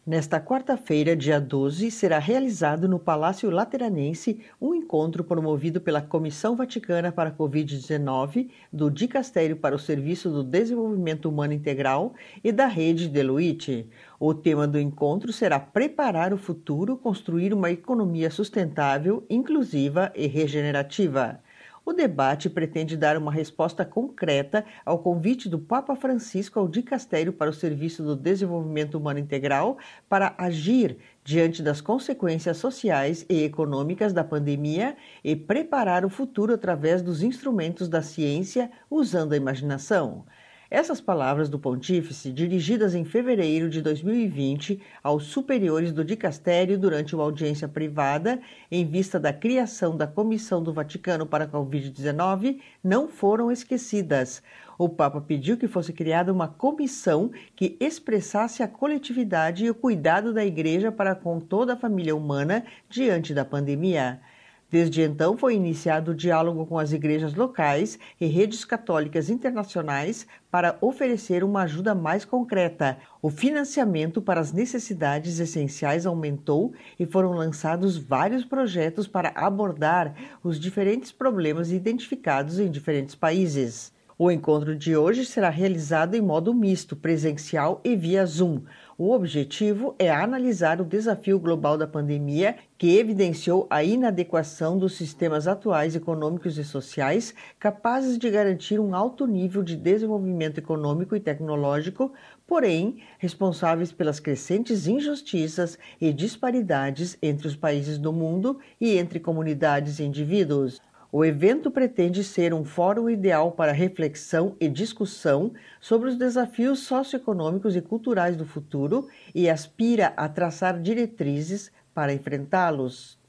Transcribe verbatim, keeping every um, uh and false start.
Nesta quarta-feira, dia doze, será realizado no Palácio Lateranense um encontro promovido pela Comissão Vaticana para a covid dezenove, do Dicastério para o Serviço do Desenvolvimento Humano Integral e da Rede Deloitte. O tema do encontro será preparar o futuro, construir uma economia sustentável, inclusiva e regenerativa. O debate pretende dar uma resposta concreta ao convite do Papa Francisco ao Dicastério para o Serviço do Desenvolvimento Humano Integral para agir diante das consequências sociais e econômicas da pandemia e preparar o futuro através dos instrumentos da ciência usando a imaginação. Essas palavras do Pontífice, dirigidas em fevereiro de dois mil e vinte aos superiores do dicastério durante uma audiência privada em vista da criação da Comissão do Vaticano para a covid dezenove, não foram esquecidas. O Papa pediu que fosse criada uma comissão que expressasse a coletividade e o cuidado da Igreja para com toda a família humana diante da pandemia. Desde então, foi iniciado o diálogo com as igrejas locais e redes católicas internacionais para oferecer uma ajuda mais concreta. O financiamento para as necessidades essenciais aumentou e foram lançados vários projetos para abordar os diferentes problemas identificados em diferentes países. O encontro de hoje será realizado em modo misto, presencial e via Zoom. O objetivo é analisar o desafio global da pandemia, que evidenciou a inadequação dos sistemas atuais econômicos e sociais, capazes de garantir um alto nível de desenvolvimento econômico e tecnológico, porém responsáveis pelas crescentes injustiças e disparidades entre os países do mundo e entre comunidades e indivíduos. O evento pretende ser um fórum ideal para reflexão e discussão sobre os desafios socioeconômicos e culturais do futuro e aspira a traçar diretrizes para enfrentá-los.